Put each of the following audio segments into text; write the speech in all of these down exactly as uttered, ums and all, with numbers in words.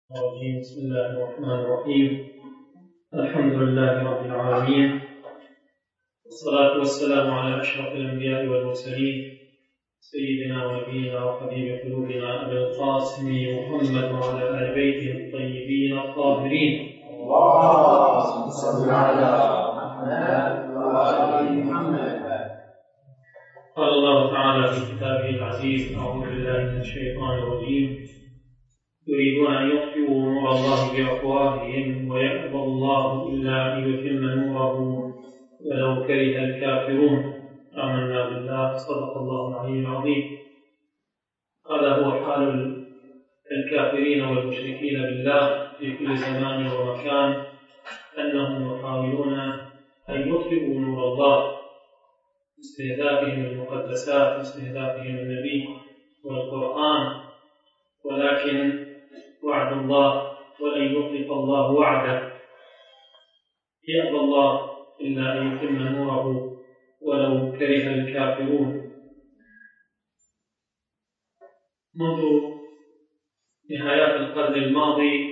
الرجيم. بسم الله الرحمن الرحيم. الحمد لله رب العالمين، والصلاة والسلام على أشرف الأنبياء والمرسلين، سيدنا ونبينا وحبيب قلوبنا أبي القاسم محمد وعلى آل بيته الطيبين الطاهرين. اللهم صل على محمد وآل محمد. قال الله تعالى في كتابه العزيز: أعوذ بالله من الشيطان الرجيم. يريدون أن يطفئوا نور الله بأفواههم ويأبى الله إلا أن يتم نوره ولو كره الكافرون. آمنا بالله. صدق الله العلي العظيم. هذا هو حال الكافرين والمشركين بالله في كل زمان ومكان، أنهم يحاولون أن يطفئوا نور الله باستهدافهم المقدسات واستهدافهم النبي والقرآن، ولكن وعد الله ولن يخلف الله وعده. يأبى الله إلا أن يتم نوره ولو كره الكافرون. منذ نهايات القرن الماضي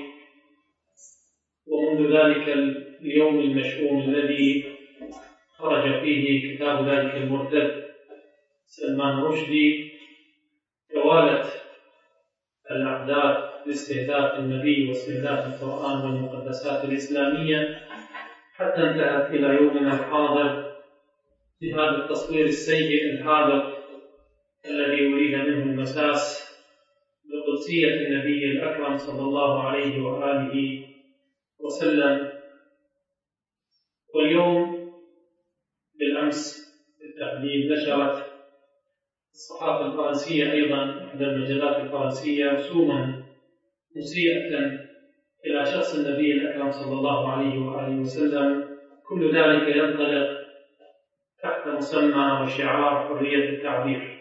ومنذ ذلك اليوم المشؤوم الذي خرج فيه كتاب ذلك المرتد سلمان رشدي، توالت الأحداث باستهداف النبي واستهداف القرآن والمقدسات الإسلامية، حتى انتهت إلى يومنا الحاضر بهذا التصوير السيء الهابط الذي أريد منه المساس بقدسية النبي الأكرم صلى الله عليه وآله وسلم. واليوم بالأمس بالتحديد نشرت الصحافة الفرنسية أيضا إحدى المجلات الفرنسية رسوما مسيئة إلى شخص النبي الأكرم صلى الله عليه وآله وسلم، كل ذلك ينطلق تحت مسمى وشعار حرية التعبير.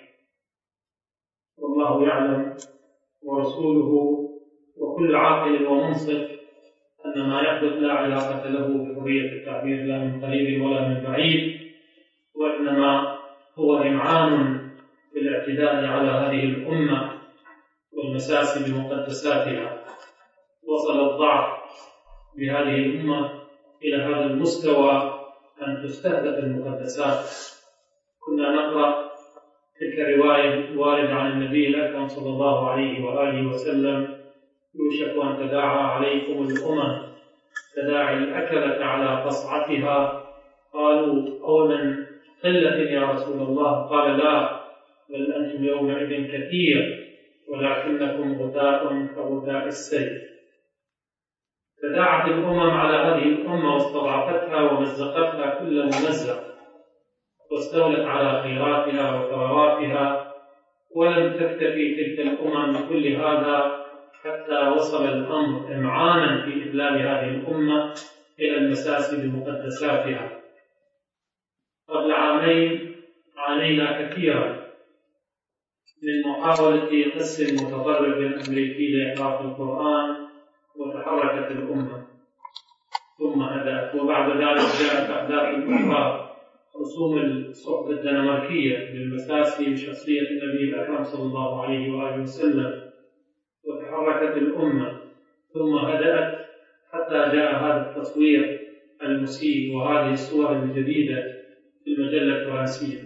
والله يعلم ورسوله وكل عاقل ومنصف أن ما يحدث لا علاقة له بحرية التعبير لا من قريب ولا من بعيد، وإنما هو إمعان بالاعتداء على هذه الأمة والمساس بمقدساتها. وصل الضعف بهذه الأمة إلى هذا المستوى أن تستهدف المقدسات. كنا نقرأ تلك الرواية واردة عن النبي الأكرم صلى الله عليه وآله وسلم: يوشك أن تداعى عليكم الأمم تداعي الأكلة على قصعتها. قالوا: أو من قلة يا رسول الله؟ قال: لا، بل أنتم يومئذ كثير ولكنكم غثاء كغثاء السيل. تداعت الأمم على هذه الأمة واستضعفتها ومزقتها كل ممزق، واستولت على خيراتها وثرواتها، ولم تكتفي تلك الأمم بكل هذا حتى وصل الأمر إمعانا في إذلال هذه الأمة إلى المساس بمقدساتها. قبل عامين عانينا كثيرا من محاولة قس المتطرف الأمريكي لإحراف القرآن، وتحركت الأمة ثم هدأت، وبعد ذلك جاءت أحداث أخرى، رسوم الصحبة الدنماركية للمساس بشخصية النبي الأكرم صلى الله عليه وآله وسلم، وتحركت الأمة ثم هدأت حتى جاء هذا التصوير المسيء وهذه الصور الجديدة في المجلة الفرنسية.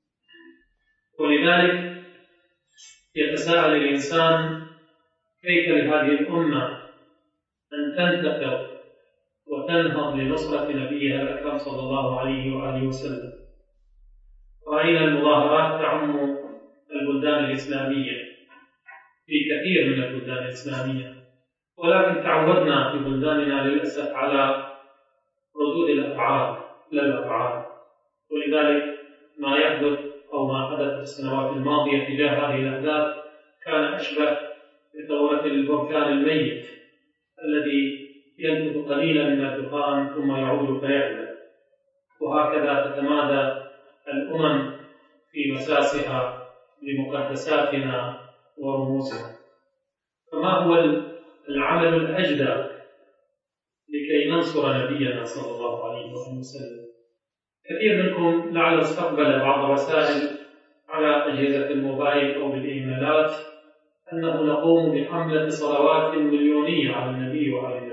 ولذلك يتساءل الإنسان: كيف لهذه الأمة أن تنتقل وتنهض لنصرة نبيها الأكرم صلى الله عليه وآله وسلم؟ رأينا المظاهرات تعم البلدان الإسلامية في كثير من البلدان الإسلامية، ولكن تعودنا في بلداننا للأسف على ردود الأفعال لا الأفعال. ولذلك ما يحدث أو ما حدث في السنوات الماضية تجاه هذه الأحداث كان أشبه بثورة البركان الميت الذي ينبت قليلا من الدخان ثم يعود فيعلى، وهكذا تتمادى الأمم في مساسها بمقدساتنا ورموزها. فما هو العمل الأجدى لكي ننصر نبينا صلى الله عليه وسلم؟ كثير منكم لعل استقبل بعض الرسائل على أجهزة الموبايل أو بالإيميلات أنه نقوم بحملة صلوات مليونية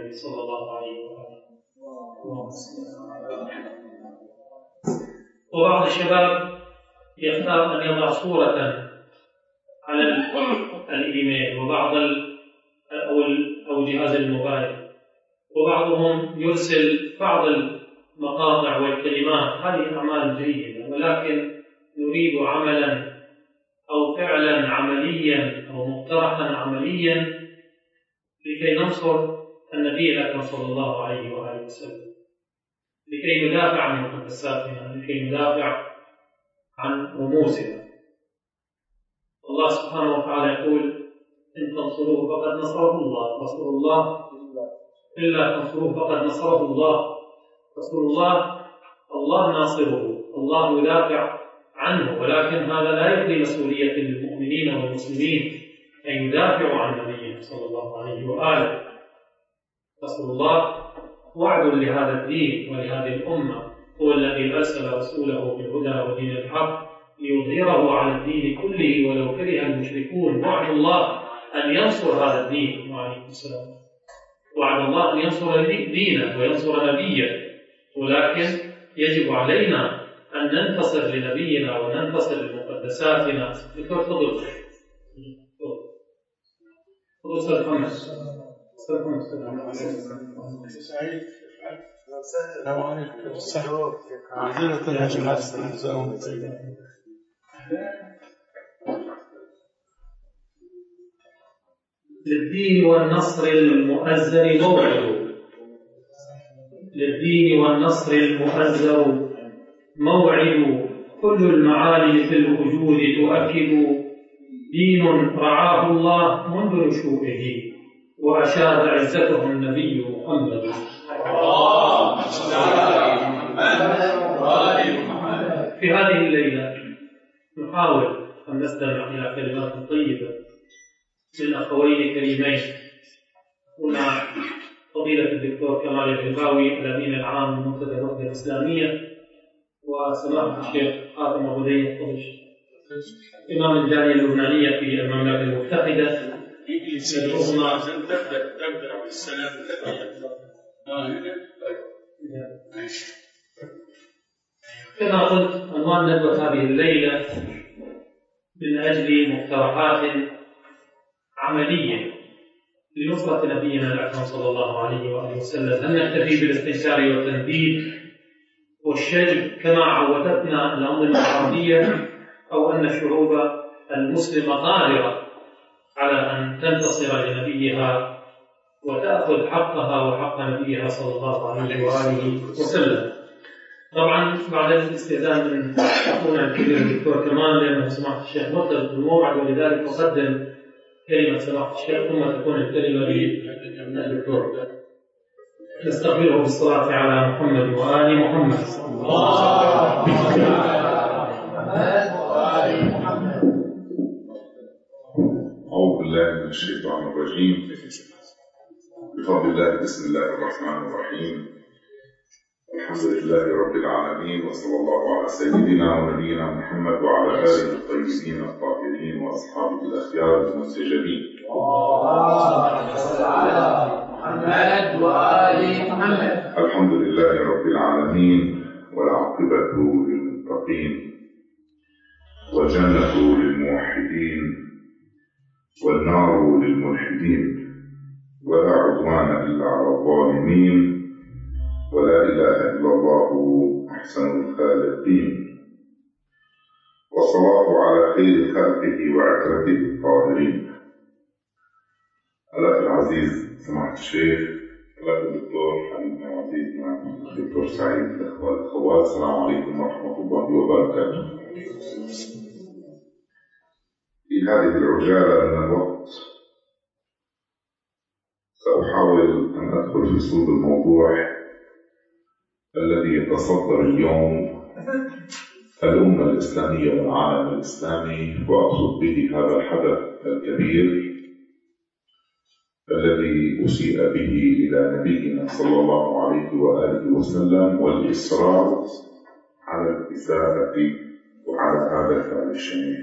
محمد صلى الله عليه وآله. وبعض الشباب يختار أن يضع صورة على الإيميل وبعض أو أو جهاز الموبايل، وبعضهم يرسل بعض المقاطع والكلمات. هذه أعمال جيدة، ولكن نريد عملا أو فعلا عمليا أو مقترحا عمليا لكي ننصر النبي الأكرم صلى الله عليه وآله وسلم، لكي ندافع عن مقدساتنا، لكي ندافع عن رموزنا. الله سبحانه وتعالى يقول: إن تنصروه فقد نصره الله، رسول الله إلا تنصروه فقد نصره الله. رسول الله الله ناصره، الله يدافع عنه، ولكن هذا لا يقضي مسؤولية المؤمنين والمسلمين أن يدافعوا عن نبيهم صلى الله عليه وآله. رسول الله وعد لهذا الدين ولهذه الأمة، هو الذي أرسل رسوله بالهدى ودين الحق ليظهره على الدين كله ولو كره المشركون. وعد الله أن ينصر هذا الدين، وعليكم السلام، وعد الله أن ينصر دينه وينصر نبيه، ولكن يجب علينا أن ننتصر لنبينا وننتصر لمقدساتنا. دكتور تفضل. تفضل أستاذ محمد. أستاذ محمد. سعيد. السلام عليكم. السلام. عزيزة الهجمات السلام. للدين والنصر المؤزر موعد، للدين والنصر المؤزر موعد، كل المعالم في الوجود تؤكد، دين رعاه الله منذ نشوئه وأشاد عزته النبي محمد. في هذه الليلة نحاول أن نستمع إلى كلمات طيبة من أخوين كريمين، هنا فضيلة الدكتور كمال الهباوي الأمين العام لمنتدى الوحدة الإسلامية، وسماحة الشيخ حاتم أبو زيد قرش إمام الجالية اللبنانية في المملكة المتحدة. يدعوهما تبدأ تبدأ بالسلام. كما قلت، عنوان ندوة هذه الليلة من أجل مقترحات عملية لنصرة نبينا الأكرم صلى الله عليه وآله وسلم. هل نكتفي بالاستنكار والتنديد والشجب كما عودتنا الأنظمة العربية، أو أن الشعوب المسلمة قادرة على أن تنتصر لنبيها وتأخذ حقها وحق نبيها صلى الله عليه وآله وسلم؟ طبعا بعد الاستئذان من أخونا الكبير الدكتور كمال، لأنه سماحة الشيخ مرتبط بالموعد، ولذلك أقدم كلمة سماحة الشيخ ثم تكون الكلمة للدكتور. نستقبله بالصلاة على محمد وآل محمد. أعوذ بالله من الشيطان الرجيم. بفضل الله، بسم الله الرحمن الرحيم. الحمد لله رب العالمين، وصلى الله على سيدنا ونبينا محمد وعلى آله الطيبين الطاهرين وأصحابه الأخيار المستجابين. اللهم صل على محمد وآل محمد. الحمد لله رب العالمين، والعاقبة للمتقين، والجنة للموحدين، والنار للملحدين، ولا عدوان إلا على الظالمين، ولا إله إلا الله أحسن الخالقين، والصلاة على خير خلقه وعترته الطاهرين. الأخ العزيز سماحة الشيخ، الأخ الدكتور حبيبنا وعزيزنا الدكتور سعيد، الأخوة والأخوات، السلام عليكم ورحمة الله وبركاته. في هذه العجالة من الوقت سأحاول أن أدخل في صلب الموضوع الذي يتصدر اليوم الأمة الإسلامية والعالم الإسلامي، وأقصد به هذا الحدث الكبير الذي أسيء به إلى نبينا صلى الله عليه وآله وسلم، والإصرار على الإساءة وعلى هذا الفعل الشنيع.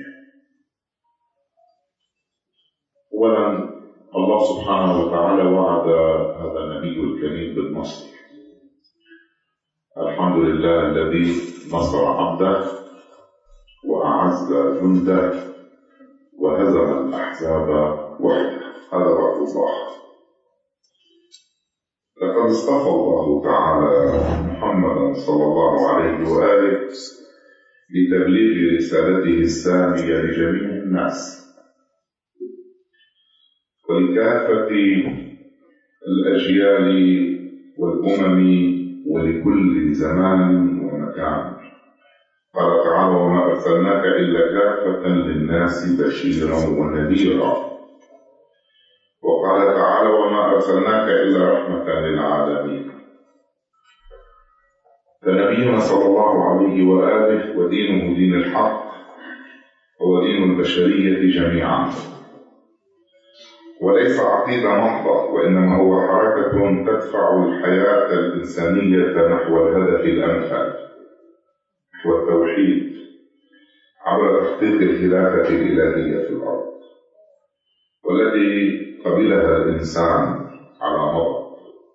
أولا، الله سبحانه وتعالى وعد هذا النبي الكريم بالنصر. الحمد لله الذي نصر عبده وأعز جنده وهزم الأحزاب وحده. هذا وعد الله. لقد اصطفى الله تعالى محمدا صلى الله عليه وآله لتبليغ رسالته السامية لجميع الناس ولكافة الأجيال والأمم ولكل زمان ومكان. قال تعالى: وما أرسلناك إلا كافة للناس بشيرا ونذيرا. وقال تعالى: وما أرسلناك إلا رحمة للعالمين. فنبينا صلى الله عليه وآله ودينه دين الحق هو دين البشرية جميعا، وليس عقيدة محضة، وإنما هو حركة تدفع الحياة الإنسانية نحو الهدف الأمثل، نحو التوحيد، عبر تحقيق الخلافة الإلهية في الأرض، والتي قبلها الإنسان على مضض.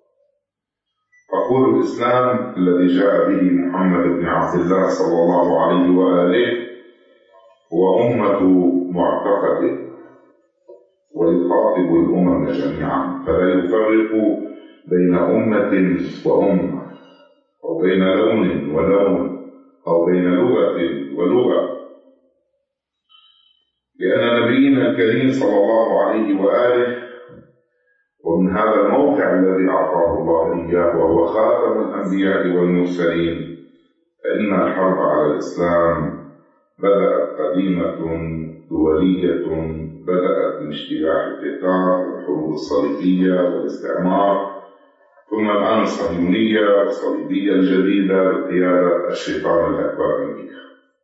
فقول الإسلام الذي جاء به محمد بن عبد الله صلى الله عليه وآله هو أمة معتقده، ويخاطب الأمم جميعا، فلا يفرق بين أمة وأمة، أو بين لون ولون، أو بين لغة ولغة، لأن نبينا الكريم صلى الله عليه وآله ومن هذا الموقع الذي أعطاه الله إياه وهو خاتم الأنبياء والمرسلين، فإن الحرب على الإسلام بدأت قديمة دولية، بدأت من اجتياح التتار والحروب الصليبية والاستعمار، ثم الآن الصهيونية والصليبية الجديدة بقيادة الشيطان الأكبر أمريكا.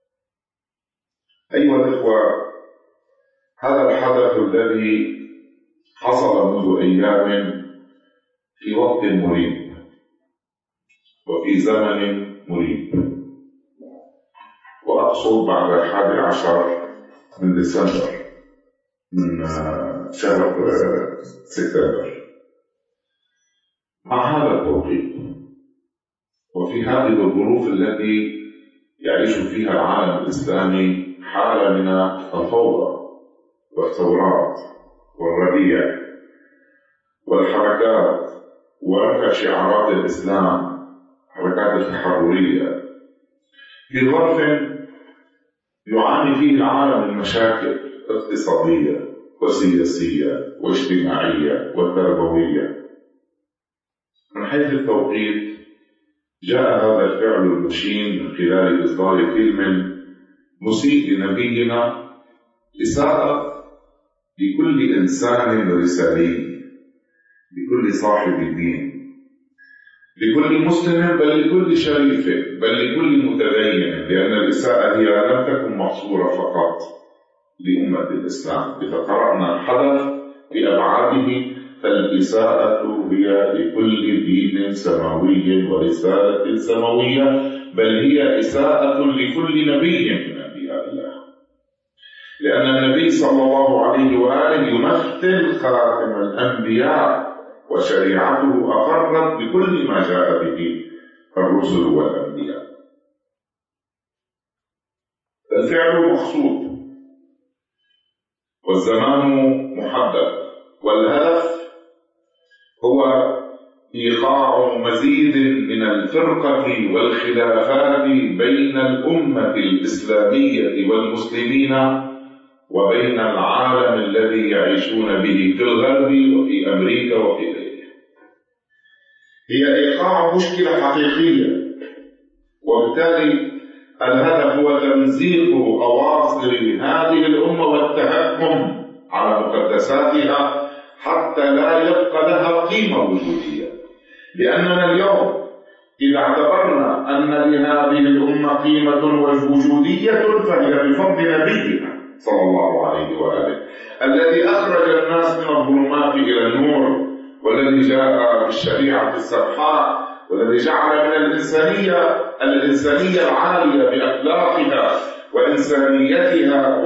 أيها الإخوة، هذا الحدث الذي حصل منذ أيام في وقت مريب وفي زمن مريب، وأقصد بعد الحادي عشر من ديسمبر من شهر سبتمبر. مع هذا التوقيت وفي هذه الظروف التي يعيش فيها العالم الإسلامي حالة من الفوضى والثورات والربيع والحركات ورفع شعارات الإسلام، حركات التحررية، في ظرف يعاني فيه العالم من مشاكل اقتصادية وسياسية واجتماعية وتربوية. من حيث التوقيت جاء هذا الفعل المشين من خلال إصدار فيلم مسيء لنبينا إساءة لكل إنسان رسالي، لكل صاحب دين، لكل مسلم، بل لكل شريف، بل لكل متدين، لأن الإساءة هي لم تكن محصورة فقط لأمة الإسلام. إذا قرأنا الحدث بأبعاده فالإساءة هي لكل دين سماوي ورسالة سماوية، بل هي إساءة لكل نبي من أنبياء الله، لأن النبي صلى الله عليه وآله يمثل خاتم الأنبياء، وشريعته أقرت بكل ما جاء به الرسل والأنبياء. الفعل مقصود والزمان محدد، والهدف هو إيقاع مزيد من الفرقة والخلافات بين الأمة الإسلامية والمسلمين وبين العالم الذي يعيشون به في الغرب وفي أمريكا وفي غيرها. هي إيقاع مشكلة حقيقية، وبالتالي الهدف هو تمزيق أواصر هذه الأمة والتهكم على مقدساتها حتى لا يبقى لها قيمة وجودية. لأننا اليوم إذا اعتبرنا أن لهذه الأمة قيمة وجودية فهي بفضل نبينا صلى الله عليه وآله، الذي أخرج الناس من الظلمات إلى النور، والذي جاء بالشريعة السمحاء، والذي جعل من الإنسانية الإنسانية العالية بأخلاقها وإنسانيتها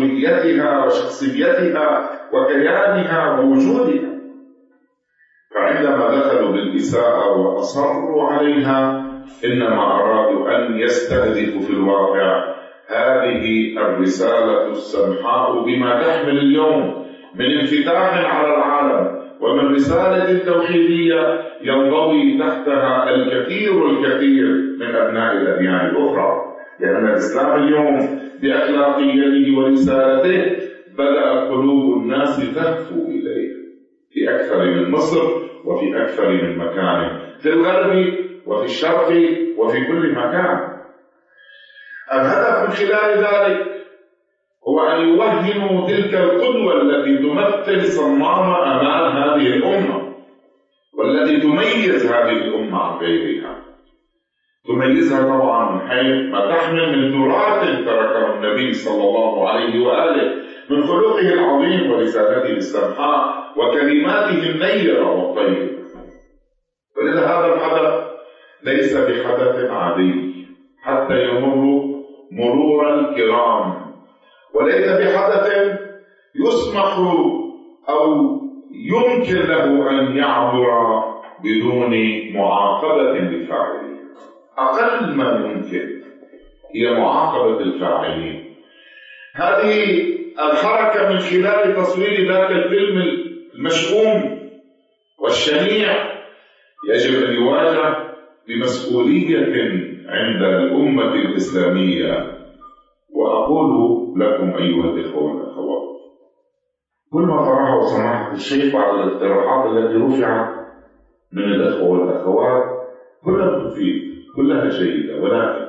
ومسؤوليتها وشخصيتها وكيانها ووجودها. وعندما دخلوا بالإساءة وأصروا عليها إنما أرادوا أن يستهدفوا في الواقع هذه الرسالة السمحاء بما تحمل اليوم من انفتاح على العالم، ومن رسالة توحيدية ينضوي تحتها الكثير الكثير من أبناء الأديان الأخرى، لأن الإسلام اليوم بأخلاقيته ورسالته بدأ قلوب الناس تهفو إليه في أكثر من مصر وفي أكثر من مكان، في الغرب وفي الشرق وفي كل مكان. الهدف من خلال ذلك هو أن يوهنوا تلك القدوة التي تمثل صمام أمان هذه الأمة، والتي تميز هذه الأمة عن غيرها. تميزها طبعا من حيث ما تحمل من تراث تركه النبي صلى الله عليه وآله من خلقه العظيم ورسالته السمحاء وكلماته النيرة والطيبة. ولذا هذا الحدث ليس بحدث عادي حتى يمر مرور الكرام، وليس بحدث يسمح أو يمكن له أن يعبر بدون معاقبة لفاعله. أقل ما يمكن هي معاقبة الفاعلين. هذه الحركة من خلال تصوير ذاك الفيلم المشؤوم والشنيع يجب أن يواجه بمسؤولية عند الأمة الإسلامية. وأقول لكم أيها الإخوة والأخوات، كل ما طرحه سماحة الشيخ بعد الاقتراحات التي رفعت من الأخوة والأخوات كلها مفيد، كلها جيدة، ولكن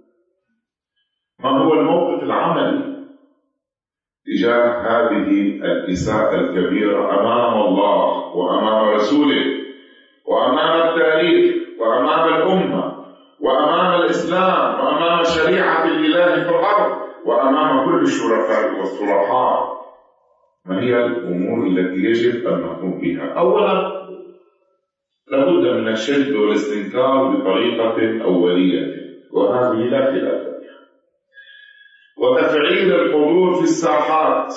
ما هو الموقف العملي تجاه هذه الإساءة الكبيرة أمام الله وأمام رسوله وأمام التاريخ وأمام الأمة وأمام الإسلام وأمام شريعة الإله في الأرض وأمام كل الشرفاء والصلحاء؟ ما هي الأمور التي يجب أن نقوم بها؟ أولا، لابد من الشد والاستنكار بطريقة أولية، وهذه لا خلاف فيها، وتفعيل الحضور في الساحات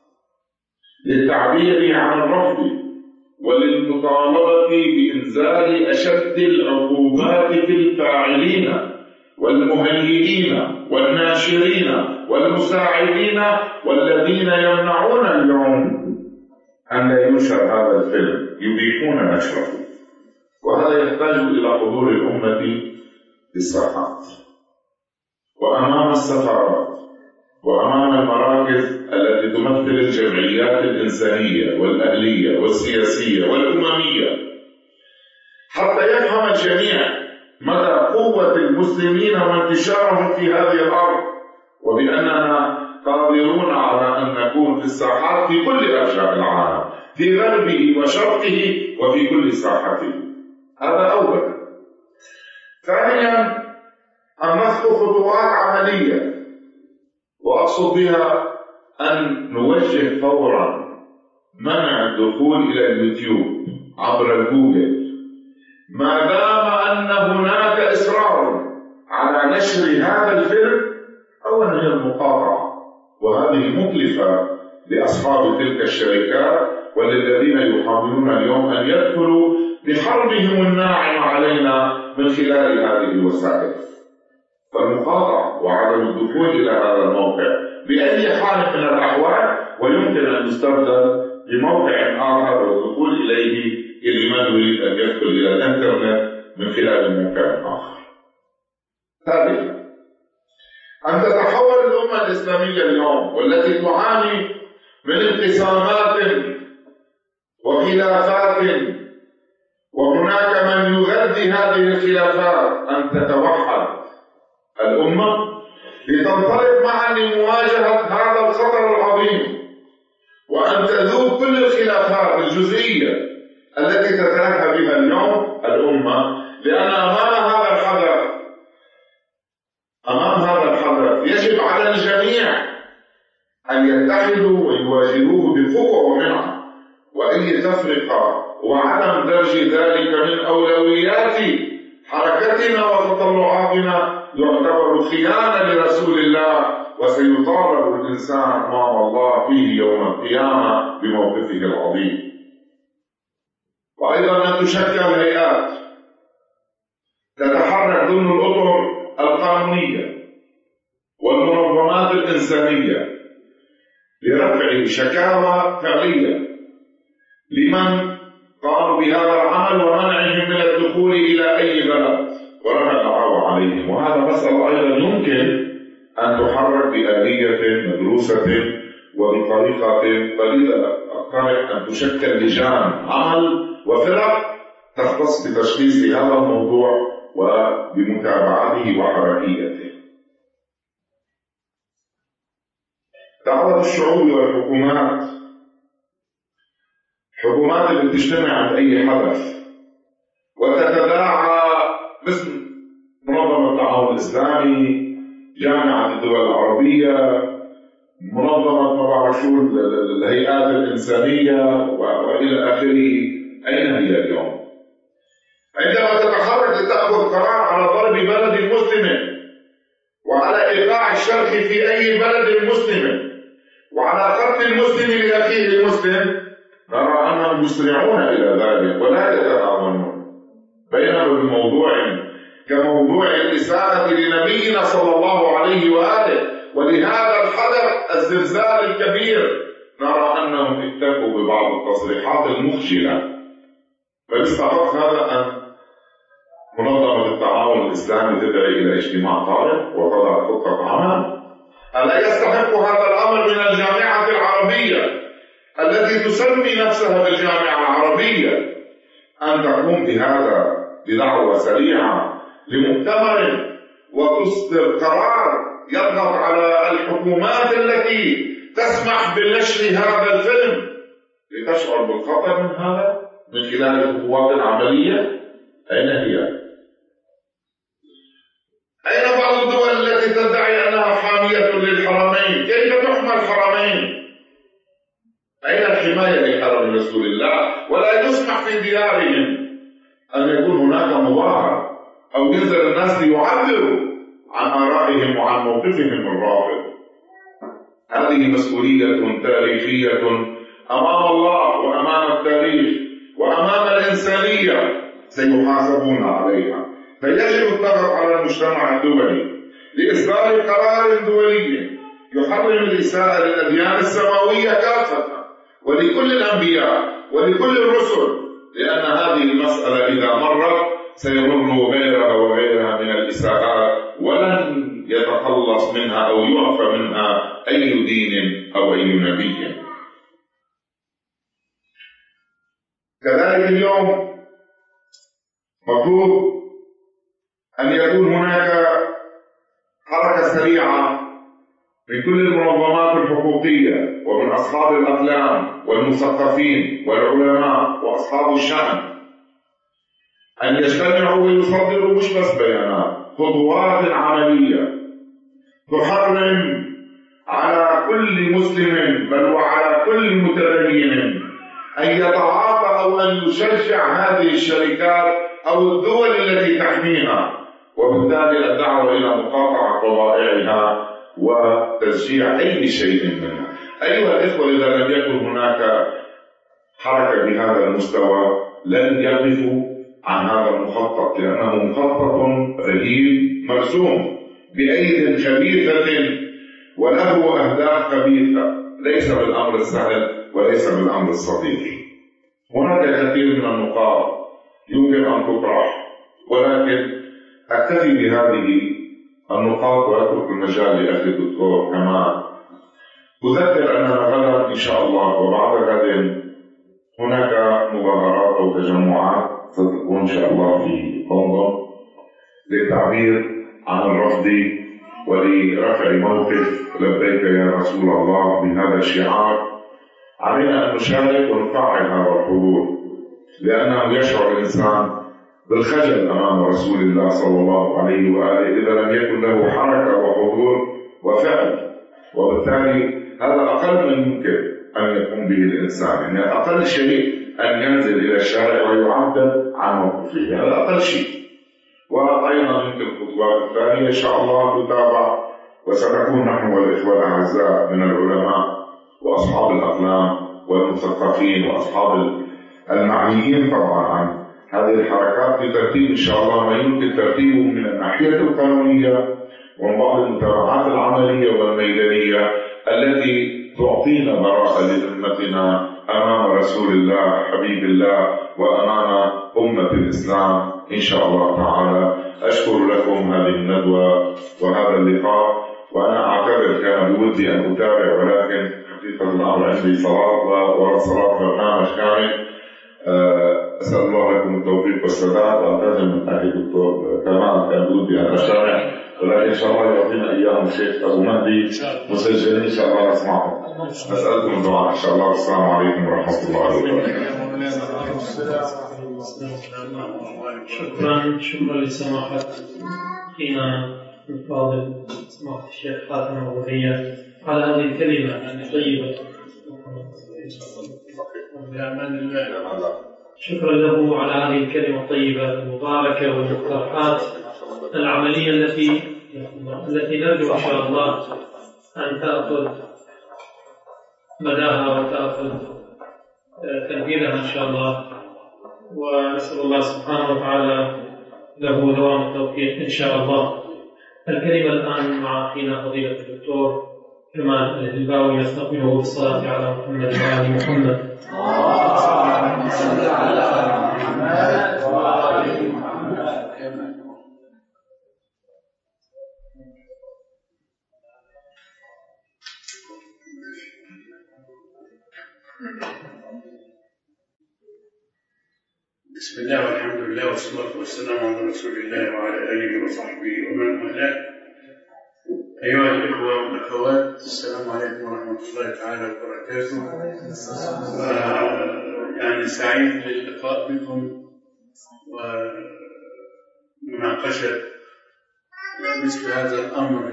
للتعبير عن الرفض وللمطالبة بإنزال أشد العقوبات في الفاعلين والمهيئين والناشرين والمساعدين والذين يمنعون اليوم أن لا ينشر هذا الفيلم، يبيحون نشره. وهذا يحتاج إلى حضور الأمة في الساحات وأمام السفارات وأمام المراكز التي تمثل الجمعيات الإنسانية والأهلية والسياسية والأممية، حتى يفهم الجميع مدى قوة المسلمين وانتشارهم في هذه الأرض، وبأننا قادرون على أن نكون في الساحات في كل أرجاء العالم، في غربه وشرقه وفي كل ساحته. هذا أولا. ثانيا، أن نخطو خطوات عملية، وأقصد بها أن نوجه فورا منع الدخول إلى اليوتيوب عبر الجوجل ما دام أن هناك إصرار على نشر هذا الفيلم. أولا هي المقاطعة، وهذه مكلفة لأصحاب تلك الشركات وللذين يحاولون اليوم أن يدخلوا بحربهم الناعم علينا من خلال هذه الوسائل. فالمقاطعة وعدم الدخول إلى هذا الموقع بأي حال من الأحوال، ويمكن أن يستبدل بموقع آخر والدخول إليه لمن يريد أن يدخل إلى الإنترنت من خلال مكان آخر. ثالثا، أن تتحول الأمة الإسلامية اليوم والتي تعاني من انقسامات وخلافات، وهناك من يغذي هذه الخلافات، أن تتوحد الأمة لتنطلق معا لمواجهة هذا الخطر العظيم، وأن تذوب كل الخلافات الجزئية التي تتلهى بها اليوم الأمة، لأن أمام هذا الحدث أمام هذا الحدث يجب على الجميع أن يتحدوا ويواجهوه بقوة ومنعة، وأي تفرقة وعدم درج ذلك من أولويات حركتنا وتطلعاتنا يعتبر خيانة لرسول الله، وسيطالب الإنسان أمام الله فيه يوم القيامة بموقفه العظيم. وأيضا أن تشكل هيئات تتحرك ضمن الأطر القانونية والمنظمات الإنسانية لرفع شكاوى فعلية لمن قاموا بهذا العمل ومنعهم من الدخول إلى أي بلد ورفع الدعاوى عليهم. وهذا مسألة أيضا يمكن أن تحرك بآلية مدروسة وبطريقة طريقة. أقترح أن تشكل لجان عمل وفرق تختص بتشخيص هذا الموضوع وبمتابعته وحركيته. دعوة الشعوب والحكومات، حكومات اللي بتجتمع عند أي حدث وتتداعى مثل منظمة التعاون الإسلامي، جامعة الدول العربية، منظمة ما بعرف شو الهيئات الإنسانية وإلى آخره، أين هي اليوم؟ عندما تتحرك لتأخذ قرار على ضرب بلد مسلم وعلى إيقاع الشرخ في أي بلد مسلم وعلى قتل المسلم لأخيه المسلم، نرى أنهم يسرعون إلى ذلك ولا يتعاونون. بينما بموضوع كموضوع الإساءة لنبينا صلى الله عليه وآله ولهذا الحدث الزلزال الكبير، نرى أنهم اكتفوا ببعض التصريحات المخجلة. فيستحق هذا أن منظمة التعاون الإسلامي تدعي إلى اجتماع طارئ وتضع خطة عمل. ألا يستحق هذا الأمر من الجامعة العربية التي تسمي نفسها بالجامعة العربية أن تقوم بهذا بدعوة سريعة لمؤتمر وتصدر قرار يضغط على الحكومات التي تسمح بنشر هذا الفيلم لتشعر بالخطر من هذا من خلال الخطوات العملية؟ أين هي؟ أين بعض الدول التي تدعي أنها حامية للحرمين؟ كيف تحمى الحرمين؟ أين الحماية لحرم رسول الله؟ ولا يسمح في ديارهم أن يكون هناك مظاهرة أو ينزل الناس ليعبروا عن آرائهم وعن موقفهم الرافض. هذه مسؤولية تاريخية أمام الله وأمام التاريخ وأمام الإنسانية سيحاسبون عليها. فيجب الضغط على المجتمع الدولي لإصدار قرار دولي يحرم الإساءة للأديان السماوية كافة ولكل الأنبياء ولكل الرسل، لأن هذه المسألة إذا مرت سيمر غيرها وغيرها من الإساءات ولن يتخلص منها أو يعفى منها أي دين أو أي نبي. كذلك اليوم مطلوب أن يكون هناك حركة سريعة من كل المنظمات الحقوقية ومن أصحاب الأقلام والمثقفين والعلماء وأصحاب الشأن أن يجتمعوا ويصدروا مش بس بيانات، خطوات عملية تحرم على كل مسلم بل وعلى كل متدين أن يتعاطى أو أن يشجع هذه الشركات أو الدول التي تحميها، وبالتالي الدعوة إلى مقاطعة طبائعها وتشجيع أي شيء منها. أيها الإخوة، إذا لم يكن هناك حركة بهذا المستوى لن يقفوا عن هذا المخطط، لأنه مخطط رهيب مرسوم بأيد خبيثة وله أهداف خبيثة، ليس بالأمر السهل وليس بالأمر الصديق. هناك كثير من النقاط يمكن أن تطرح، ولكن أكتفي بهذه النقاط وأترك المجال لأخي الدكتور كما أذكر أننا غدا إن شاء الله وبعد غد هناك مظاهرات أو تجمعات ستكون إن شاء الله في لندن للتعبير عن الرفض ولرفع موقف لبيك يا رسول الله بهذا الشعار. علينا أن نشارك ونفعل هذا الحضور، لأنه يشعر الإنسان بالخجل أمام رسول الله صلى الله عليه وآله إذا لم يكن له حركة وحضور وفعل، وبالتالي هذا أقل من يمكن أن يقوم به الإنسان. يعني أقل شيء أن ينزل إلى الشارع ويعبر عن موقفه، هذا أقل شيء. وأيضا يمكن الخطوات الثانية إن شاء الله تتابع، وسنكون نحن والإخوة الأعزاء من العلماء وأصحاب الأقلام والمثقفين وأصحاب المعنيين طبعا عن هذه الحركات بترتيب إن شاء الله ما يمكن ترتيبه من الناحية القانونية ومن بعض المتابعات العملية والميدانية التي تعطينا براءة لذمتنا أمام رسول الله حبيب الله وأمام أمة الإسلام إن شاء الله تعالى. أشكر لكم هذه الندوة وهذا اللقاء، وأنا أعتذر كان بودي أن أتابع ولكن حقيقة الأمر عندي صلاة وراء صلاة برنامج كامل. أسأل الله لكم التوفيق والسداد، وأعتذر من أخي الدكتور كمال كان بودي أن أشارك، ولكن إن شاء الله يعطينا أيام الشيخ أبو مهدي مسجلين إن شاء الله نسمعهم. أسألكم الدعاء إن شاء الله. والسلام عليكم ورحمة الله وبركاته. شكرا شكرا لسماحة أخينا الفاضل سماحة الشيخ خاتم أبو هيا على هذه الكلمة الطيبة. شكرا له على هذه الكلمة الطيبة المباركة والمقترحات العملية التي التي نرجو إن شاء الله أن تأخذ مداها وتأخذ تنفيذها إن شاء الله، ونسأل الله سبحانه وتعالى له دوام التوفيق إن شاء الله. الكلمة الآن مع أخينا فضيلة الدكتور كمال الهلباوي نستقبله بالصلاة على محمد وآل محمد. اللهم صل على محمد وآل محمد. بسم الله والحمد لله والصلاة والسلام على رسول الله وعلى آله وصحبه ومن والاه. أيها الإخوة والأخوات، السلام عليكم ورحمة الله تعالى وبركاته. يعني سعيد للقاء بكم ومناقشة مثل هذا الأمر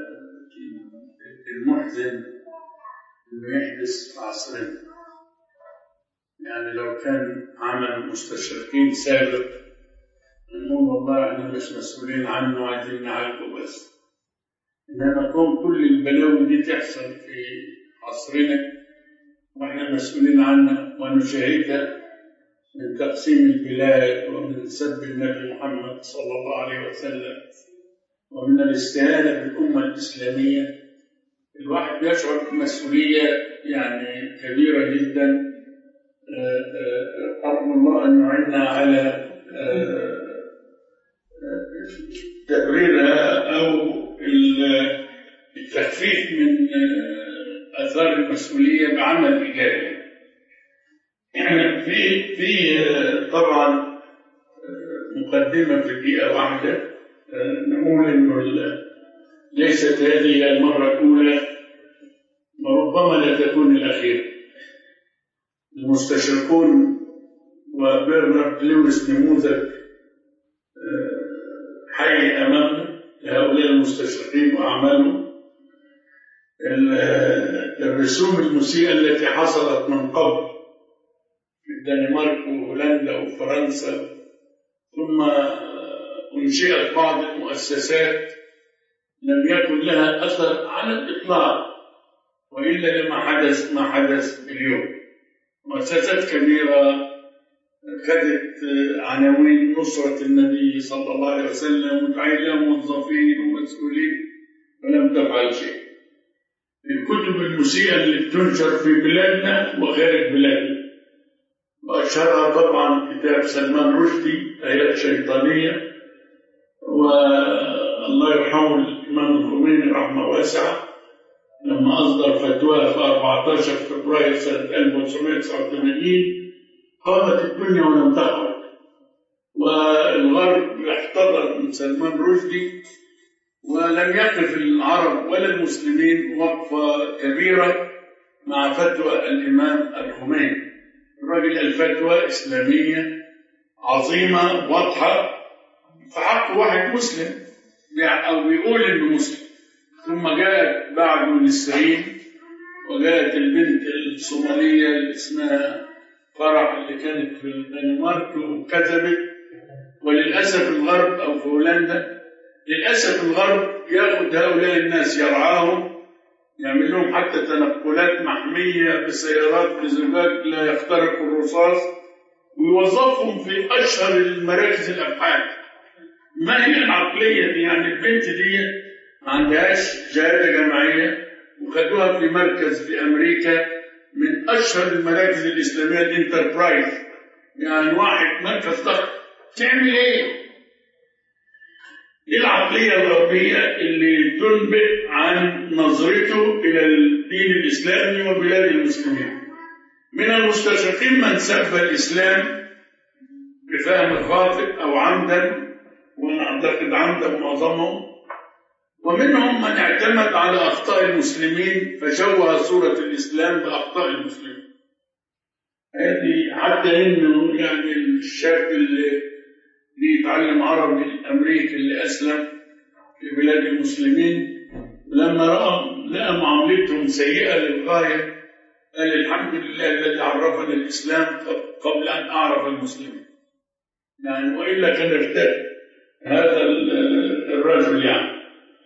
المحزن اللي يحدث في عصرنا. يعني لو كان عمل مستشرقين سابق نقول والله احنا مش مسؤولين عنه وعايزين نعالجه بس، انما كون كل البلاوي دي تحصل في عصرنا واحنا مسؤولين عنها ونشاهدها من تقسيم البلاد ومن سب النبي محمد صلى الله عليه وسلم ومن الاستهانة بالأمة الإسلامية، الواحد يشعر بمسؤولية يعني كبيرة جدا. أرجو الله أن يعيننا على تبريرها أو التخفيف من آثار المسؤولية بعمل إيجابي. يعني في في طبعا مقدمة في دقيقة واحدة نقول إنه ليست هذه المرة الأولى وربما لا تكون الأخيرة. المستشرقون وبرنارد لويس نموذج حي أمامنا لهؤلاء المستشرقين وأعمالهم. الرسوم المسيئة التي حصلت من قبل في الدنمارك وهولندا وفرنسا، ثم أنشئت بعض المؤسسات لم يكن لها أثر على الإطلاق، وإلا لما حدث ما حدث اليوم. مؤسسات كبيرة خدت عناوين نصرة النبي صلى الله عليه وسلم وتعين لها موظفين ومسؤولين ولم تفعل شيء. الكتب المسيئة اللي بتنشر في بلادنا وخارج بلادنا، وأشهرها طبعا كتاب سلمان رشدي آيات شيطانية، والله يرحمه الإمام الخميني رحمة واسعة لما أصدر فتوى في أربعة عشر فبراير سنة ألف وتسعمائة وتسعة وثمانين قامت الدنيا ولم تقعد، والغرب احتضر من سلمان رشدي، ولم يقف العرب ولا المسلمين وقفة كبيرة مع فتوى الإمام الخميني. الرجل الفتوى إسلامية عظيمة واضحة في حق واحد مسلم أو بيقول إنه مسلم. ثم جاءت بعد نسرين وجاءت البنت الصومالية اللي اسمها فرح اللي كانت في الدنمارك وكتبت. وللأسف الغرب أو في هولندا للأسف الغرب يأخذ هؤلاء الناس يرعاهم، يعمل لهم حتى تنقلات محمية بسيارات بزجاج لا يخترق الرصاص ويوظفهم في أشهر المراكز الأبحاث. ما هي العقلية دي؟ يعني البنت دي ما عندهاش شهادة جامعية وخدوها في مركز في أمريكا من أشهر المراكز الإسلامية الانتربرايز، يعني واحد مركز ضخم. تعمل إيه؟ دي العقلية الغربية اللي تنبئ عن نظرته إلى الدين الإسلامي وبلاد المسلمين. من المستشرقين من سب الإسلام بفهم خاطئ أو عمدا، ونعتقد عمدا معظمهم، ومنهم من اعتمد على أخطاء المسلمين فشوه صورة الإسلام بأخطاء المسلمين. هذه حتى إنه يعني الشاب اللي بيتعلم عربي الأمريكي اللي أسلم في بلاد المسلمين لما رأى لقى معاملتهم سيئة للغاية قال الحمد لله الذي عرفني الإسلام قبل أن أعرف المسلمين. يعني وإلا كان ارتد هذا الرجل. يعني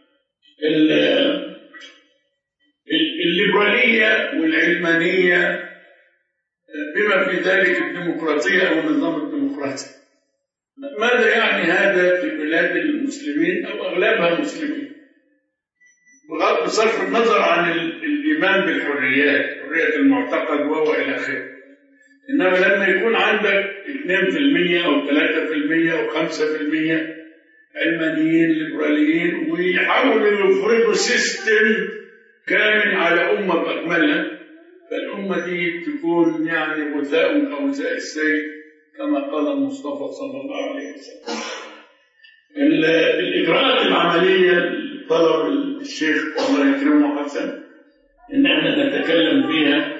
الليبرالية والعلمانية بما في ذلك الديمقراطية أو النظام الديمقراطي، ماذا يعني هذا في بلاد المسلمين أو أغلبها مسلمين؟ بغض بصرف النظر عن الإيمان بالحريات، حرية المعتقد وهو إلى آخره، إنما لما يكون عندك اثنين بالمئة أو ثلاثة بالمئة أو خمسة بالمئة علمانيين ليبراليين ويحاولوا يفرضوا سيستم كامل على أمة بأكملها، فالأمة دي تكون يعني غثاء كغثاء السيل كما قال المصطفى صلى الله عليه وسلم. الإجراءات العملية طلب الشيخ الله يكرمه حسن إن احنا نتكلم فيها.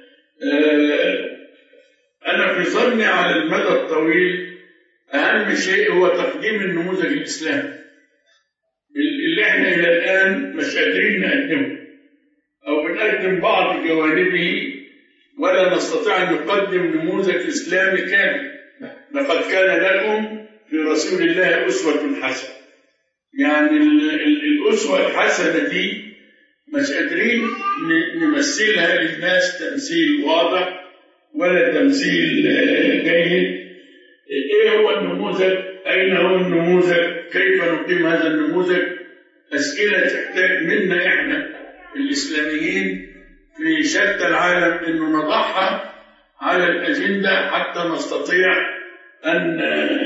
أنا في ظني على المدى الطويل أهم شيء هو تقديم النموذج الإسلامي اللي احنا إلى الآن مش قادرين نقدمه، أو بنقدم بعض جوانبه ولا نستطيع أن نقدم نموذج إسلامي كامل. لقد كان لكم في رسول الله أسوة حسنة. يعني الأسوة الحسنة دي مش قادرين نمثلها للناس تمثيل واضح ولا تمثيل جيد. إيه هو النموذج؟ أين هو النموذج؟ كيف نقيم هذا النموذج؟ أسئلة تحتاج منا إحنا الإسلاميين في شتى العالم إنه نضعها على الأجندة حتى نستطيع أن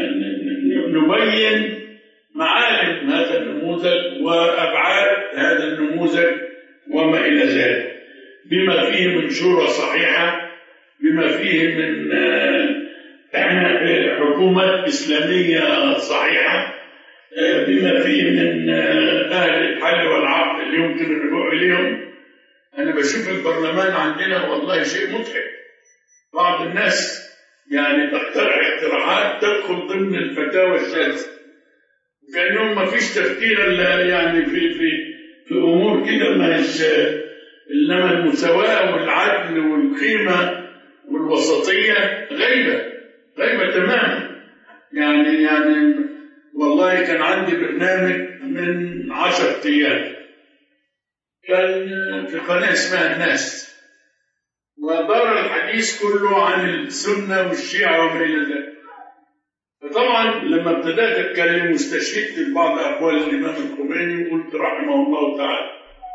نبين معالم هذا النموذج وأبعاد هذا النموذج وما إلى ذلك، بما فيه من شورى صحيحة، بما فيه من حكومات إسلامية صحيحة، بما فيه من أهل الحل والعقد اللي يمكن الرجوع إليهم. أنا بشوف البرلمان عندنا والله شيء مضحك. بعض الناس يعني تقترح اقتراحات تدخل ضمن الفتاوى الشاذة، كأنهم ما فيش تفكير إلا يعني في في في أمور كده ما هيش، إنما المساواة والعدل والقيمة والوسطية غيبة غيبة تماما. يعني يعني والله كان عندي برنامج من عشرة أيام كان في قناة اسمها الناس، ودار الحديث كله عن السنة والشيعة وما إلى ذلك. فطبعا لما ابتدأت أتكلم واستشهدت بعض أقوال الإمام الخميني وقلت رحمه الله تعالى،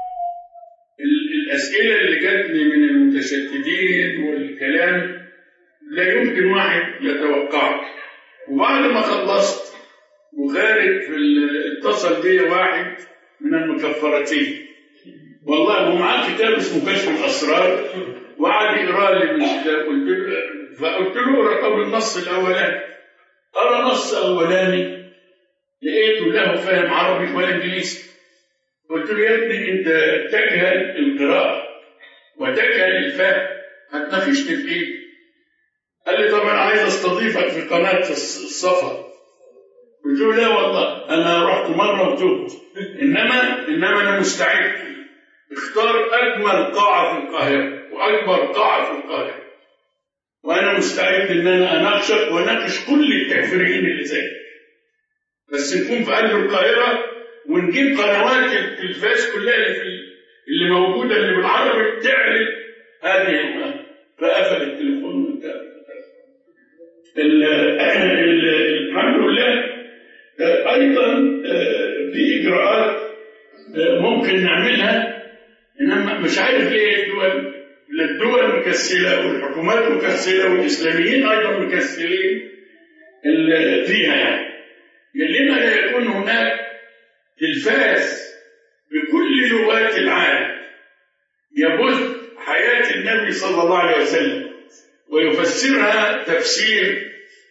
الأسئلة اللي جاتني من المتشددين والكلام لا يمكن واحد يتوقعه. وبعد ما خلصت وخارج في اتصل بي واحد من المكفرتين والله ومعاه كتاب اسمه كشف الأسرار وقعد يقرا لي من الكتاب. قلت له فقلت له اقرا قبل النص الأولاني. قرا نص أولاني لقيته له فاهم عربي ولا إنجليزي. قلت له يا ابني أنت تجهل القراءة وتجهل الفهم، هتناقشني في إيه؟ قال لي طبعا عايز استضيفك في قناة الصفا. قلت له لا والله أنا رحت مرة وتوبت، إنما إنما أنا مستعد. اختار أجمل قاعة في القاهرة وأكبر قاعة في القاهرة، وأنا مستعد إن أنا أناقشك وأناقش كل التكفيريين اللي زيك، بس نكون في قلب القاهرة ونجيب قنوات التلفاز كلها اللي, في اللي موجودة اللي بالعربي تعلن هذه المهمة. فقفل التليفون وانتهى. الحمد لله أيضا في إجراءات ممكن نعملها، إنما مش عارف ليه الدول الدول مكسلة والحكومات مكسلة والإسلاميين أيضا مكسلين فيها. يعني لما لا يكون هناك تلفاز بكل لغات العالم يبث حياة النبي صلى الله عليه وسلم ويفسرها تفسير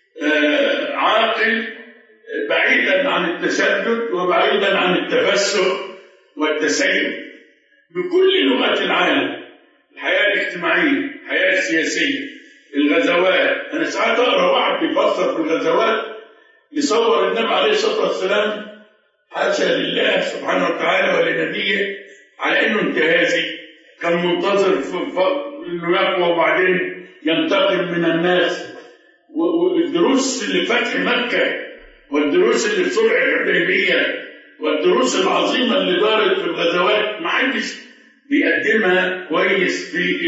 عاقل بعيدا عن التشدد وبعيدا عن التفسخ والتسيب بكل لغات العالم، الحياة الاجتماعية، الحياة السياسية، الغزوات. أنا ساعات أقرأ واحد بيفسر في الغزوات يصور النبي عليه الصلاة والسلام حاشا لله سبحانه وتعالى ولنبيه على إنه انتهازي، كان منتظر إنه يقوى وبعدين ينتقم من الناس. والدروس اللي فتح مكة والدروس اللي في صلح الحديبية والدروس العظيمة اللي دارت في الغزوات ما حدش بيقدمها كويس في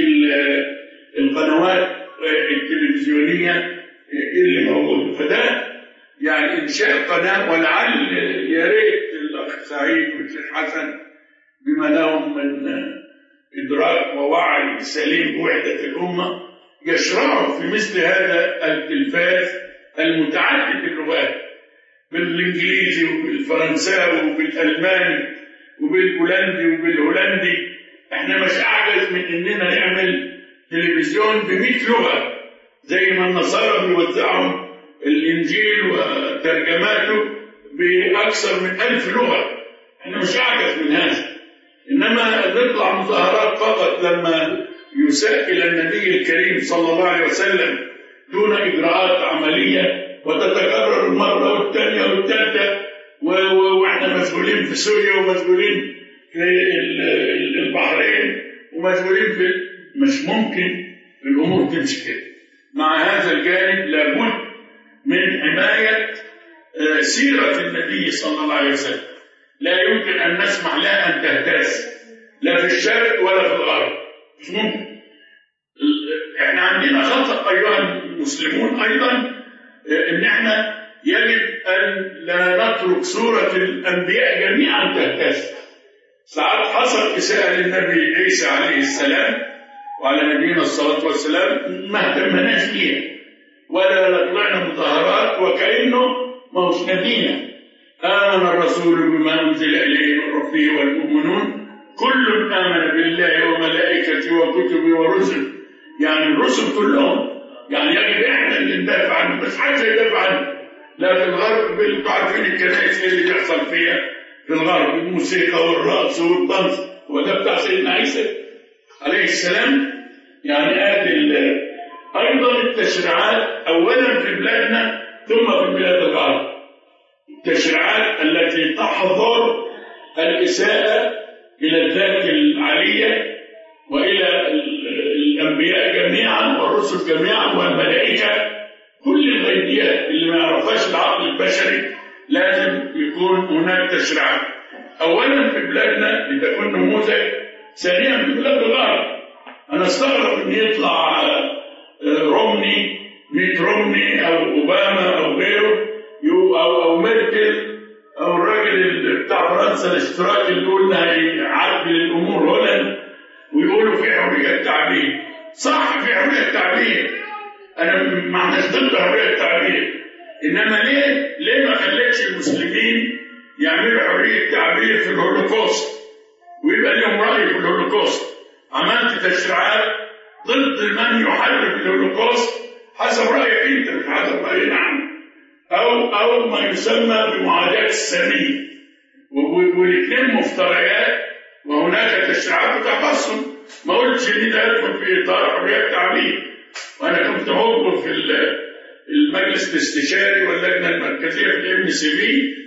القنوات التلفزيونية اللي موجودة. فده يعني إنشاء قناة، ولعل يا ريت الأخ سعيد والشيخ حسن بما لهم من إدراك ووعي سليم بوحدة الأمة يشرعوا في مثل هذا التلفاز المتعدد اللغات، بالإنجليزي وبالفرنساوي وبالألماني وبالبولندي وبالهولندي. احنا مش أعجز من إننا نعمل تلفزيون بمئة لغة زي ما النصارى بيوزعوا الإنجيل وترجماته بأكثر من ألف لغة. احنا مش أعجز من هذا، إنما نطلع مظاهرات فقط لما يساء إلى النبي الكريم صلى الله عليه وسلم دون إجراءات عملية، وتتكرر المرة والثانية والثالثة، وإحنا مسؤولين في سوريا ومسؤولين في البحرين ومسؤولين في مش ممكن الأمور تمشي كده. مع هذا الجانب لابد من حماية سيرة النبي صلى الله عليه وسلم، لا يمكن أن نسمح لها أن تهتز لا في الشرق ولا في الغرب، مش ممكن. احنا عندنا خطأ أيها المسلمون أيضا، إن احنا يجب أن لا نترك سورة الأنبياء جميعا تهتز. ساعات حصل إساءة للنبي عيسى عليه السلام وعلى نبينا الصلاة والسلام ما اهتمناش بيها ولا طلعنا مظاهرات وكأنه ما هوش نبينا. آمن الرسول بما أنزل إليه من ربه والمؤمنون كل آمن بالله وملائكته وكتبه ورسله، يعني الرسل كلهم، يعني يجب احنا اللي ندافع عنه، بس حد يدافع عنه. لا في الغرب انتوا عارفين الكنائس اللي بيحصل فيها في الغرب، الموسيقى والرقص والطنس، وده بتاع سيدنا عيسى عليه السلام. يعني ادي ايضا التشريعات اولا في بلادنا ثم في بلاد الغرب، التشريعات التي تحظر الاساءة الى الذات العالية والى الانبياء جميعا والرسل جميعا والملائكة، كل الغيبيات اللي ما يعرفهاش العقل البشري لازم يكون هناك تشريعات. اولا في بلادنا لتكون نموذج، ثانيا في بلاد الغرب. انا استغرب ان يطلع رومني ميت رومني او اوباما او غيره او او ميركل او الراجل بتاع فرنسا الاشتراكي اللي قلنا هيعدل الامور هولندا ويقولوا في حريه تعبير. صح في حريه تعبير، انا ما عندناش ضد حريه التعبير، انما ليه ليه ما خليتش المسلمين يعملوا حريه تعبير في الهولوكوست ويبقى لهم راي في الهولوكوست؟ عملت تشريعات ضد من يحرف الهولوكوست حسب رايك انت مش حسب راينا عنه، او او ما يسمى بمعاداه الساميه، والاثنين مفتريات وهناك تشريعات وتقسم. ما قلتش ان ده يدخل في اطار حريه التعبير، وانا كنت عضو في المجلس الاستشاري واللجنه المركزيه في الام سي بي،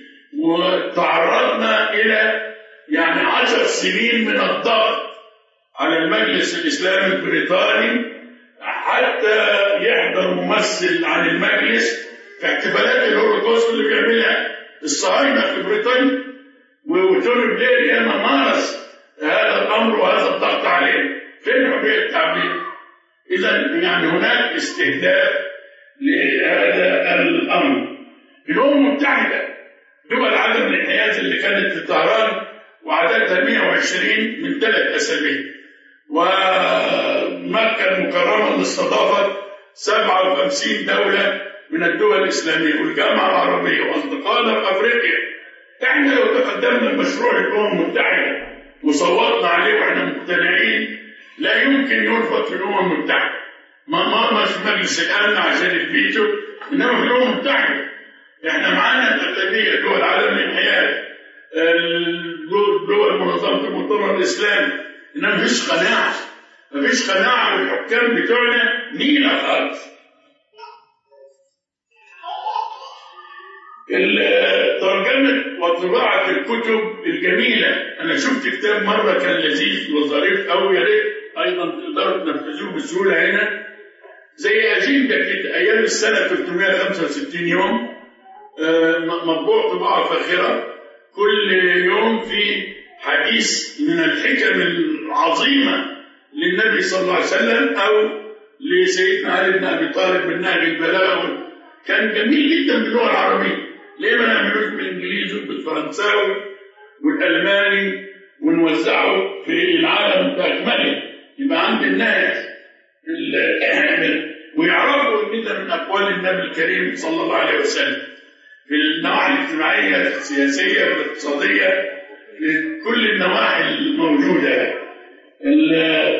وتعرضنا الى يعني عشر سنين من الضغط على المجلس الاسلامي البريطاني حتى يحضر ممثل عن المجلس في احتفالات الهولوكوست اللي بيعملها الصهاينه في بريطانيا، وتوني بلير ياما مارس هذا الامر وهذا الضغط عليه. فين حريه التعبير؟ اذا يعني هناك استهداف لهذا الأمر. الأمم المتحدة دول عدم الانحياز اللي كانت في طهران وعددها مئة وعشرين من ثلاث أسابيع، ومكة المكرمة اللي استضافت سبعة وخمسين دولة من الدول الإسلامية والجامعة العربية وأصدقائنا في أفريقيا. إحنا لو تقدمنا بمشروع الأمم المتحدة وصوتنا عليه وإحنا مقتنعين لا يمكن يرفض في الأمم المتحدة. ما ما مش مجلس الأمن عشان الفيتو، إنما في الأمم المتحدة إحنا معانا الأغلبية دول عدم الانحياز، دول منظمة المؤتمر الإسلامي، إنما مفيش قناعة، مفيش قناعة بالحكام بتوعنا نيلة خالص. ترجمة وطباعة الكتب الجميلة، أنا شفت كتاب مرة كان لذيذ وظريف أوي، يا ريت أيضا تقدروا تنفذوه بسهولة هنا، زي أجندة كده أيام السنة ثلاثمئة وخمسة وستين يوم، مطبوع طباعة فاخرة، كل يوم في حديث من الحكم العظيمة للنبي صلى الله عليه وسلم أو لسيدنا علي بن أبي طالب من نهج البلاغة. كان جميل جدا باللغة العربية. ليه ما نعملوش بالإنجليزي وبالفرنساوي والألماني ونوزعه في العالم بأكمله، يبقى عند الناس ويعرفوا إن ده من أقوال النبي الكريم صلى الله عليه وسلم في النواحي الاجتماعية السياسية والاقتصادية، في كل النواحي الموجودة. ال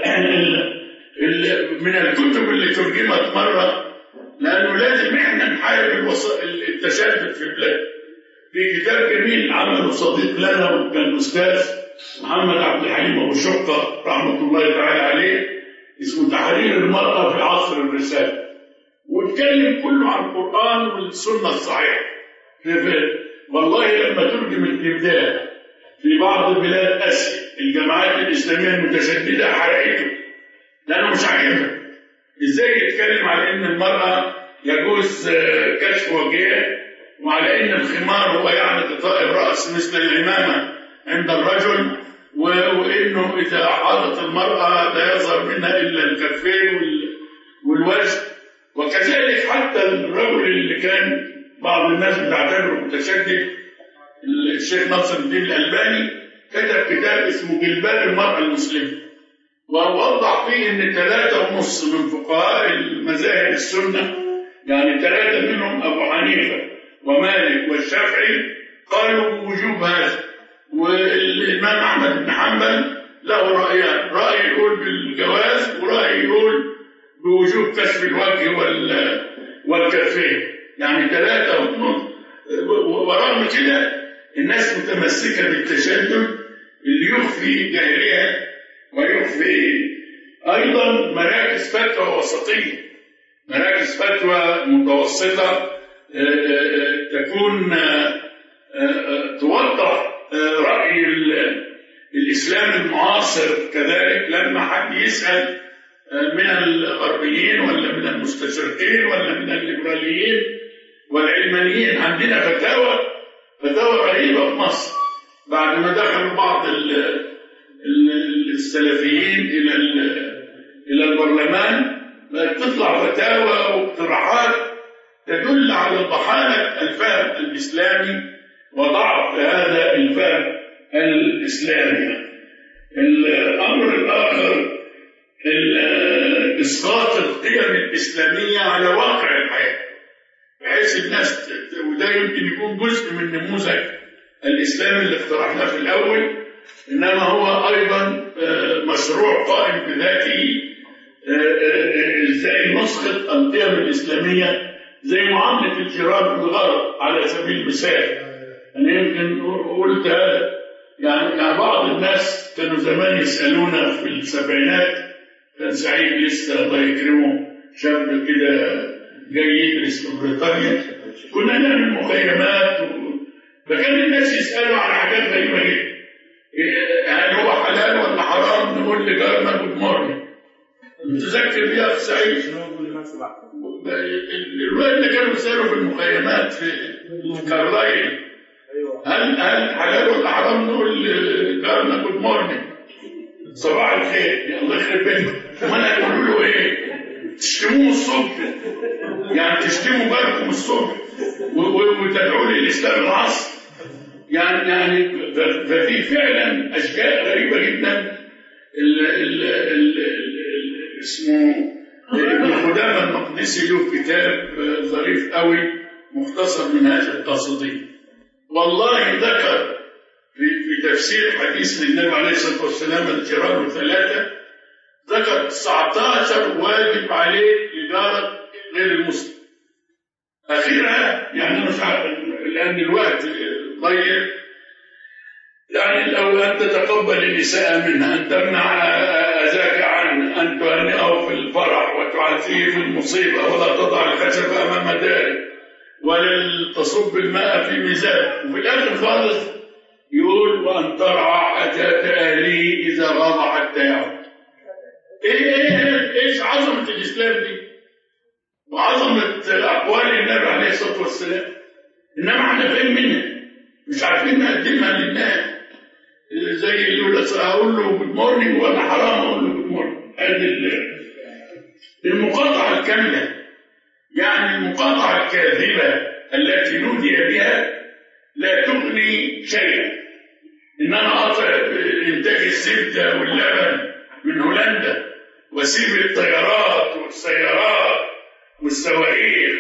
ال من الكتب اللي ترجمت مرة، لأنه لازم إحنا نحارب التشدد في البلاد. في كتاب جميل عمله صديق لنا وكان الأستاذ محمد عبد الحليم أبو شقة رحمة الله تعالى عليه، اسمه تحرير المرأة في عصر الرسالة، واتكلم كله عن القرآن والسنة الصحيحة. والله لما ترجم الكتاب في بعض بلاد آسيا الجماعات الإسلامية المتشددة حرقته لأنه مش عاجبها. إزاي يتكلم على إن المرأة يجوز كشف وجهها، وعلى إن الخمار هو يعني غطاء الرأس مثل العمامة عند الرجل، وإنه إذا حاضت المرأة لا يظهر منها إلا الكفين والوجه. وكذلك حتى الرجل اللي كان بعض الناس بتعتبره متشدد، الشيخ ناصر الدين الألباني كتب كتاب اسمه جلباب المرأة المسلمة، ووضح فيه ان ثلاثة ونص من فقهاء المذاهب السنة، يعني ثلاثة منهم أبو حنيفة ومالك والشافعي، قالوا بوجوب هذا. والإمام أحمد بن حنبل له رأيان، رأي يقول بالجواز ورأي يقول بوجوب كشف الوجه والكفين، يعني ثلاثة ونص. ورغم كده الناس متمسكة بالتشدد اللي يخفي جاهلية ويخفي. أيضا مراكز فتوى وسطية، مراكز فتوى متوسطة تكون توضح رأي الإسلام المعاصر. كذلك لما حد يسأل من الغربيين ولا من المستشرقين ولا من الليبراليين والعلمانيين، عندنا فتاوى فتاوى رهيبة في مصر بعد ما دخلوا بعض السلفيين إلى إلى البرلمان، تطلع فتاوى واقتراحات تدل على ضحالة الفهم الإسلامي وضعف هذا الفهم الإسلامي. الأمر الآخر إسقاط القيم الإسلامية على واقع الحياة، بحيث الناس، وده يمكن يكون جزء من نموذج الإسلام اللي اقترحناه في الأول، إنما هو أيضا مشروع قائم بذاته. إزاي نسقط القيم الإسلامية زي معاملة الجيران في الغرب على سبيل المثال. أنا يمكن قلت هذا، يعني يعني بعض الناس كانوا زمان يسألونا في السبعينات، كان سعيد لسه الله يكرمه شاب كده جاي يدرس في بريطانيا، كنا نعمل مخيمات و... فكان الناس يسألوا على حاجات غريبة جدا، هل هو حلال ولا حرام نقول لجارنا جود مورنينج. متذكر بيها في سعيد الرواية اللي كانوا يسألوا في المخيمات في كارلايل، هل هل حلال ولا حرام نقول لجارنا جود مورنينج صباح الخير، يا الله يخرب بيتكم، وانا يقولوا له ايه؟ تشتموه الصبح، يعني تشتموا بالكم الصبح وتدعوا لي الإسلام العصر. يعني يعني ففي فعلا أشياء غريبة جدا. ال ال ال ال اسمه ابن قدامة المقدسي له كتاب ظريف قوي مختصر منهاج القاصدين، والله ذكر في, في تفسير حديث للنبي عليه الصلاة والسلام الجرار ثلاثة، ذكر تسعة عشر واجب عليه إدارة غير المسلم. أخيرا يعني مش عارف لأن الوقت ضيق، يعني لو أن تتقبل النساء منها، أن تمنع أذاك عنه، أن تهنئه في الفرح وتعزيه في المصيبة، ولا تضع الخشب أمام داره، ولا تصب الماء في ميزان. وفي الآخر خالص يقول وأن ترعى حاجات أهله إذا غاب حتى يعود. إيه إيه إيش عظمة الإسلام دي وعظمة أقوال النبي عليه الصلاة والسلام، إنما إحنا فين منها؟ مش عارفين نقدمها للناس. زي اللي يقول أقول له جود مورنينج وأنا حرام أقول له جود مورنينج. هذه المقاطعة الكاملة، يعني المقاطعة الكاذبة التي نودي بها لا تغني شيئا. إن أنا أقطع إنتاج الزبدة واللبن من هولندا وأسيب الطيارات والسيارات والصواريخ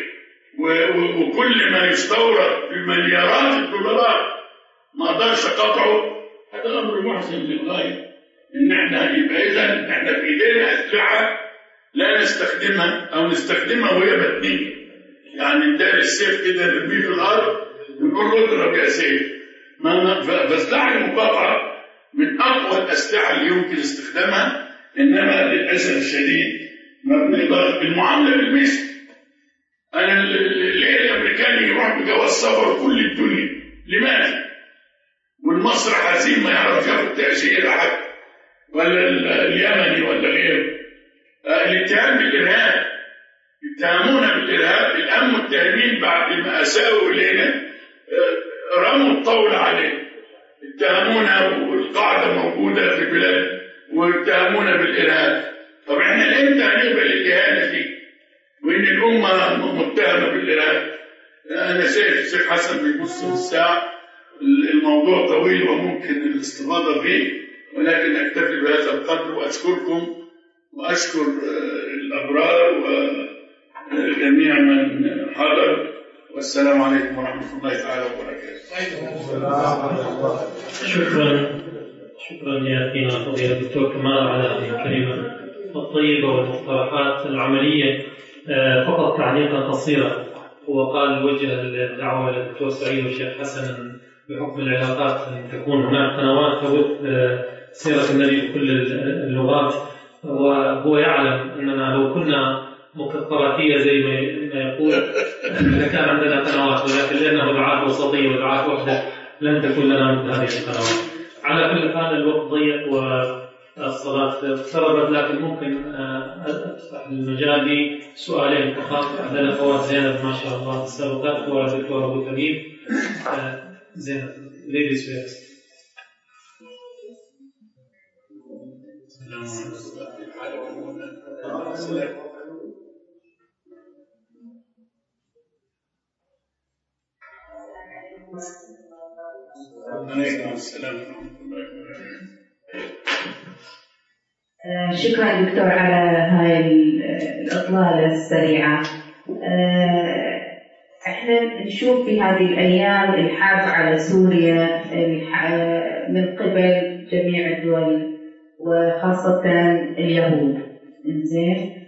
وكل ما يستورد بمليارات الدولارات ما أقدرش أقطعه، هذا أمر محزن للغاية. إن إحنا يبقى إذا إحنا في إيدينا أسلحة لا نستخدمها أو نستخدمها وهي متنية، يعني نداري السيف كده نرميه في الأرض ونقول له اضرب يا سيف. فأسلحة المقاطعة من أقوى الأسلحة اللي يمكن استخدامها، إنما للأسف الشديد ما بنقدرش بالمعاملة بالمثل. أنا ليه الأمريكاني يروح بجواز سفر كل الدنيا؟ لماذا؟ والمصري حزين ما يعرف ياخد تأشيرة حتى، ولا اليمني ولا غيره. الاتهام بالإرهاب، اتهمونا بالإرهاب. الآن متهمين بعد ما أساءوا إلينا رموا الطاولة علينا، اتهمونا والقاعدة موجودة في البلاد واتهمونا بالإرهاب. طب احنا امتى هنقبل الإهانة دي وإن الأمة متهمة بالإرهاب؟ أنا شايف الشيخ حسن بيبص في الساعة، الموضوع طويل وممكن الاستفاضة فيه، ولكن أكتفي بهذا القدر وأشكركم وأشكر الأبرار وجميع من حضر، والسلام عليكم ورحمة الله تعالى وبركاته. شكرا شكرا يا أخينا فضيلة الدكتور كمال على هذه الكلمة الطيبة والمقترحات العملية. فقط تعليقا قصيرا، هو قال وجه الدعوة للدكتور سعيد والشيخ حسن بحكم العلاقات أن تكون هناك قنوات تبث سيرة النبي بكل اللغات، وهو يعلم أننا لو كنا مكثراتية زي ما يقول لكان عندنا قنوات، ولكن لأنه دعاة وسطية ودعاة وحدة لن تكون لنا مثل هذه القنوات. على كل حال الوقت ضيق والصلاة اقتربت، لكن ممكن أفتح المجال لسؤالين فقط. عندنا أخوات زينب ما شاء الله سبقت والدكتور أبو تميم. زينب ladies first. عليكم السلام ورحمة الله وبركاته. شكرا دكتور على هاي الإطلالة السريعة. احنا نشوف في هذه الأيام الحرب على سوريا من قبل جميع الدول وخاصة اليهود. إنزين